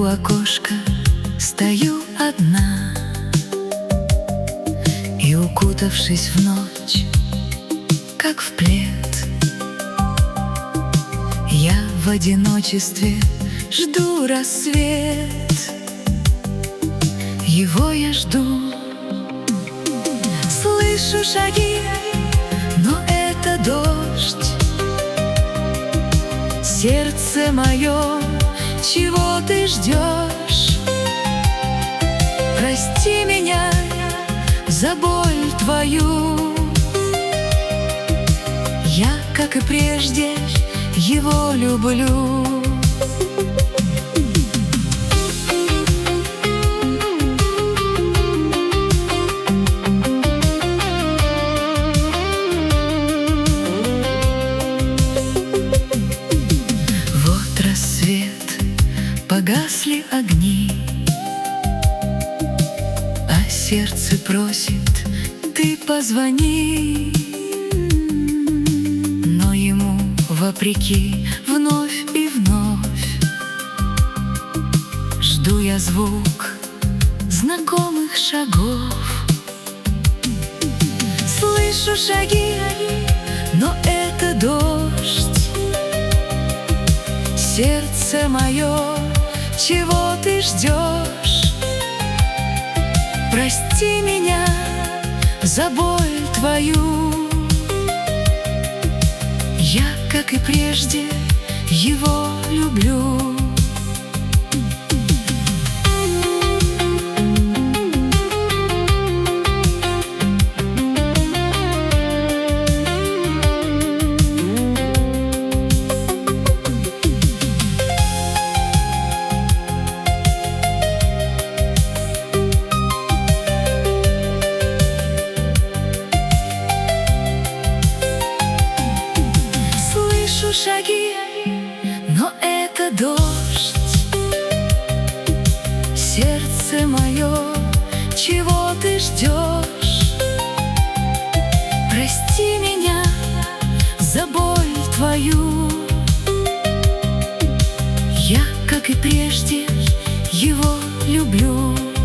окошка стою одна, и, укутавшись в ночь, как в плед, я в одиночестве жду рассвет. Его я жду. Слышу шаги, но это дождь. Сердце мое, чего ты ждешь? Прости меня за боль твою. Я, как и прежде, его люблю. Вот рассвет, погасли огни, а сердце просит: ты позвони. Но ему вопреки вновь и вновь жду я звук знакомых шагов. Слышу шаги, но это дождь. Сердце мое, чего ты ждешь? Прости меня за боль твою. Я, как и прежде, его люблю. Слышу шаги, но это дождь. Сердце мое, чего ты ждешь? Прости меня за боль твою. Я, как и прежде, его люблю.